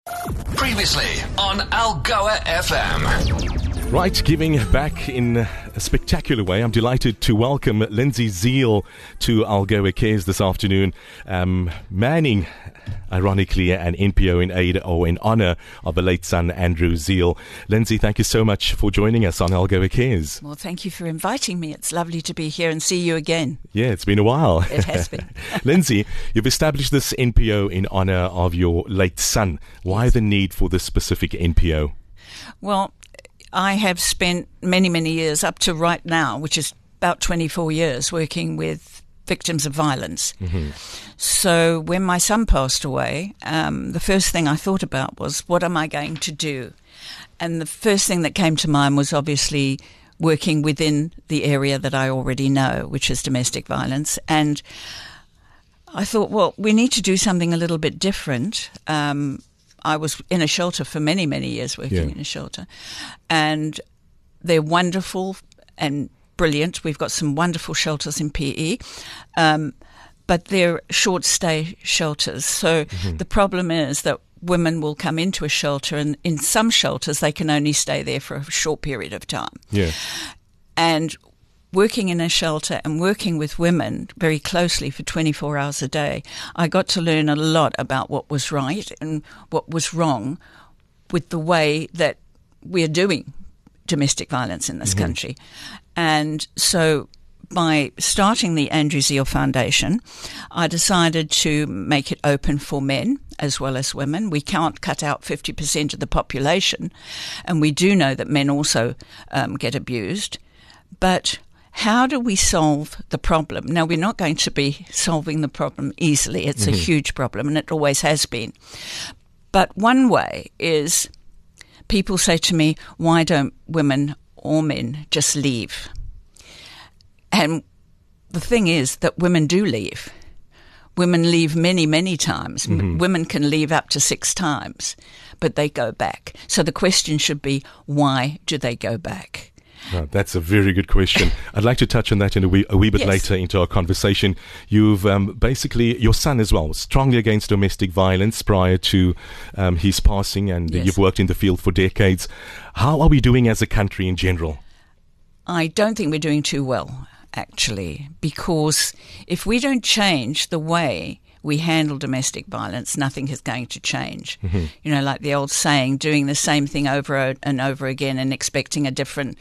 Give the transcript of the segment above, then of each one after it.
Previously on Algoa FM. Right, giving back in a spectacular way. I'm delighted to welcome Lindsay Zeal to Algoa Cares this afternoon, manning, ironically, an NPO in aid or in honour of a late son, Andrew Zeal. Lindsay, thank you so much for joining us on Algoa Cares. Well, thank you for inviting me. It's lovely to be here and see you again. Yeah, it's been a while. It has been. Lindsay, you've established this NPO in honour of your late son. Why the need for this specific NPO? Well, I have spent many, many years up to right now, which is about 24 years, working with victims of violence. Mm-hmm. So when my son passed away, the first thing I thought about was, what am I going to do? And the first thing that came to mind was obviously working within the area that I already know, which is domestic violence. And I thought, well, we need to do something a little bit different. I was in a shelter for many, many years, working in a shelter. And they're wonderful and brilliant. We've got some wonderful shelters in PE, but they're short-stay shelters. So the problem is that women will come into a shelter, and in some shelters they can only stay there for a short period of time. Yeah. And working in a shelter and working with women very closely for 24 hours a day, I got to learn a lot about what was right and what was wrong with the way that we're doing domestic violence in this country. And so by starting the Andrew Zeal Foundation, I decided to make it open for men as well as women. We can't cut out 50% of the population, and we do know that men also get abused. But how do we solve the problem? Now, we're not going to be solving the problem easily. It's a huge problem, and it always has been. But one way is, people say to me, why don't women or men just leave? And the thing is that women do leave. Women leave many, many times. Women can leave up to 6 times, but they go back. So the question should be, why do they go back? Oh, that's a very good question. I'd like to touch on that in a wee bit later into our conversation. You've basically, your son as well, was strongly against domestic violence prior to his passing, and you've worked in the field for decades. How are we doing as a country in general? I don't think we're doing too well, actually, because if we don't change the way we handle domestic violence, nothing is going to change. You know, like the old saying, doing the same thing over and over again and expecting a different,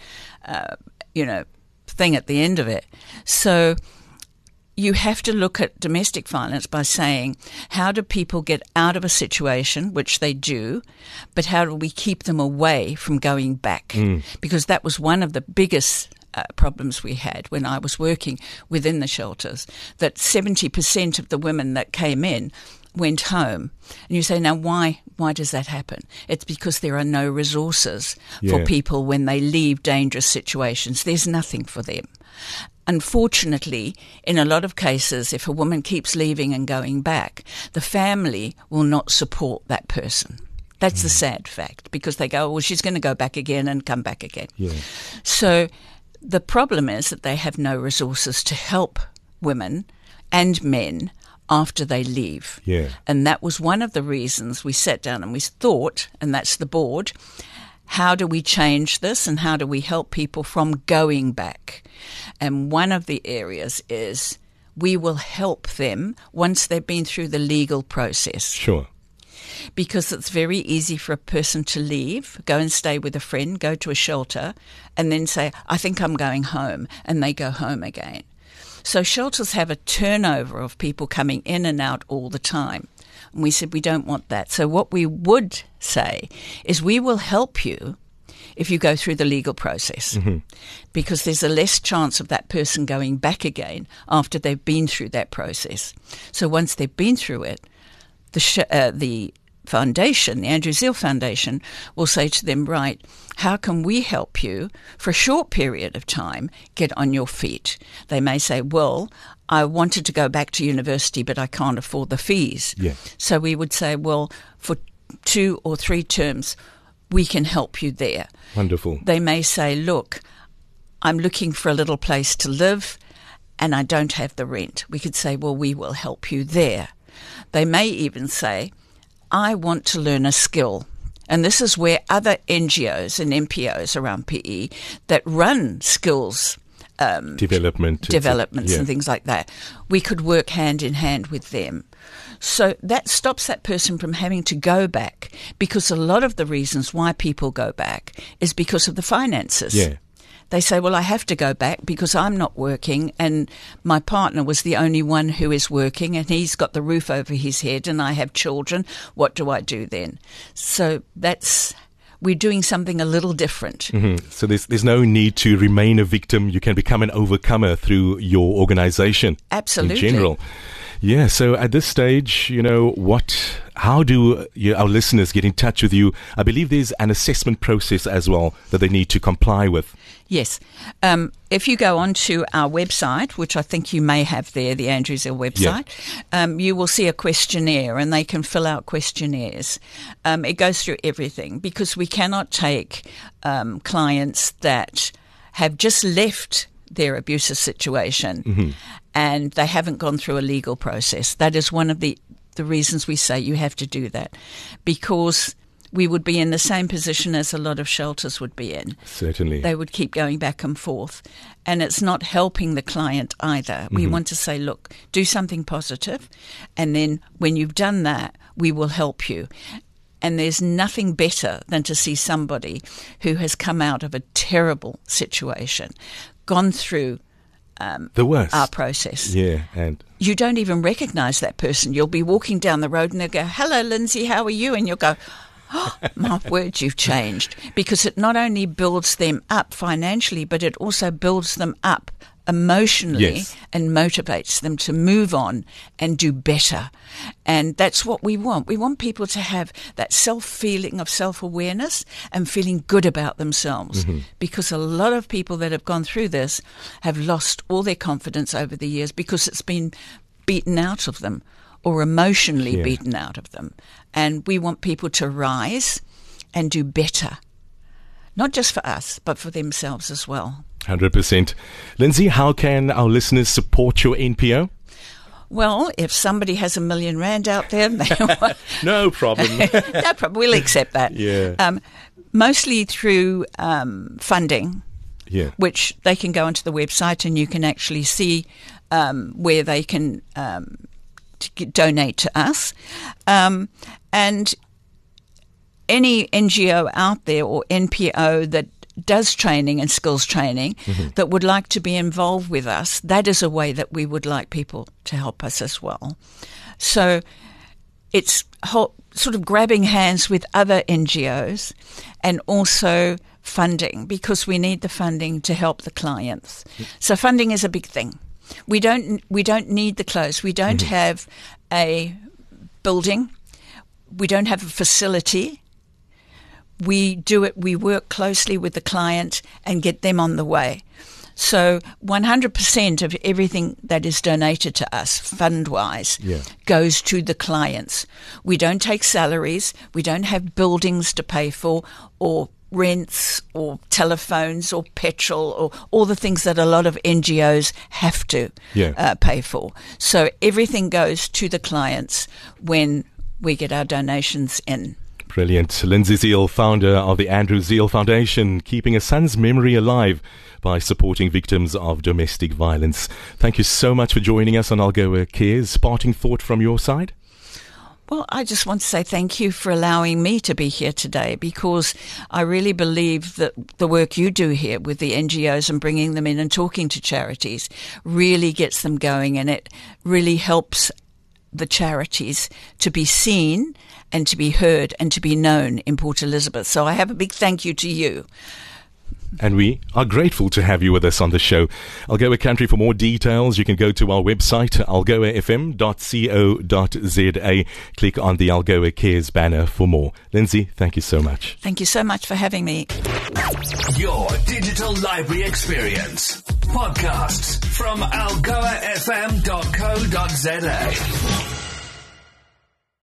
thing at the end of it. So you have to look at domestic violence by saying, how do people get out of a situation, which they do, but how do we keep them away from going back? Because that was one of the biggest problems we had when I was working within the shelters, that 70% of the women that came in went home. And you say, now why does that happen? It's because there are no resources for people when they leave dangerous situations. There's nothing for them. Unfortunately, in a lot of cases, if a woman keeps leaving and going back, the family will not support that person. That's the sad fact, because they go, well, she's going to go back again and come back again. So the problem is that they have no resources to help women and men after they leave. And that was one of the reasons we sat down and we thought, and that's the board, how do we change this and how do we help people from going back? And one of the areas is we will help them once they've been through the legal process. Sure. Because it's very easy for a person to leave, go and stay with a friend, go to a shelter, and then say, I think I'm going home, and they go home again. So shelters have a turnover of people coming in and out all the time. And we said we don't want that. So what we would say is we will help you if you go through the legal process, because there's a less chance of that person going back again after they've been through that process. So once they've been through it, the foundation, the Andrew Zeal Foundation, will say to them, right, how can we help you for a short period of time get on your feet? They may say, well, I wanted to go back to university, but I can't afford the fees. So we would say, well, for 2 or 3 terms, we can help you there. Wonderful. They may say, look, I'm looking for a little place to live and I don't have the rent. We could say, well, we will help you there. They may even say, I want to learn a skill. And this is where other NGOs and NPOs around PE that run skills developments and things like that, we could work hand in hand with them. So that stops that person from having to go back, because a lot of the reasons why people go back is because of the finances. Yeah. They say, well, I have to go back because I'm not working and my partner was the only one who is working and he's got the roof over his head and I have children. What do I do then? So we're doing something a little different. Mm-hmm. So there's no need to remain a victim. You can become an overcomer through your organization. Absolutely. In general. Yeah, so at this stage, how do our listeners get in touch with you? I believe there's an assessment process as well that they need to comply with. Yes. If you go onto our website, which I think you may have there, the Andrew Zeal website, you will see a questionnaire and they can fill out questionnaires. It goes through everything, because we cannot take clients that have just left their abusive situation and they haven't gone through a legal process. That is one of the reasons we say you have to do that, because we would be in the same position as a lot of shelters would be in. Certainly. They would keep going back and forth. And it's not helping the client either. We want to say, look, do something positive, and then when you've done that, we will help you. And there's nothing better than to see somebody who has come out of a terrible situation, gone through the worst. Our process. Yeah, and you don't even recognize that person. You'll be walking down the road and they'll go, hello, Lindsay, how are you? And you'll go, oh, my word, you've changed. Because it not only builds them up financially, but it also builds them up emotionally and motivates them to move on and do better. And that's what we want. We want people to have that feeling of self-awareness and feeling good about themselves, because a lot of people that have gone through this have lost all their confidence over the years because it's been beaten out of them or emotionally beaten out of them. And we want people to rise and do better, not just for us, but for themselves as well. 100%. Lindsay, how can our listeners support your NPO? Well, if somebody has R1 million out there, no problem. No problem. We'll accept that. Yeah. Mostly through funding, which they can go onto the website and you can actually see where they can donate to us. And any NGO out there or NPO that does training and skills training that would like to be involved with us, that is a way that we would like people to help us as well. So it's sort of grabbing hands with other NGOs and also funding, because we need the funding to help the clients. So funding is a big thing. We don't need the clothes. We don't have a building. We don't have a facility. We do it. We work closely with the client and get them on the way. So 100% of everything that is donated to us, fund-wise, goes to the clients. We don't take salaries. We don't have buildings to pay for, or rents, or telephones, or petrol, or all the things that a lot of NGOs have to pay for. So everything goes to the clients when we get our donations in. Brilliant. Lindsay Zeal, founder of the Andrew Zeal Foundation, keeping a son's memory alive by supporting victims of domestic violence. Thank you so much for joining us on Algoa Cares. Parting thought from your side? Well, I just want to say thank you for allowing me to be here today, because I really believe that the work you do here with the NGOs and bringing them in and talking to charities really gets them going, and it really helps the charities to be seen and to be heard and to be known in Port Elizabeth. So I have a big thank you to you. And we are grateful to have you with us on the show. Algoa Country, for more details, you can go to our website, algoafm.co.za. Click on the Algoa Cares banner for more. Lindsay, thank you so much. Thank you so much for having me. Your digital library experience. Podcasts from algoafm.co.za.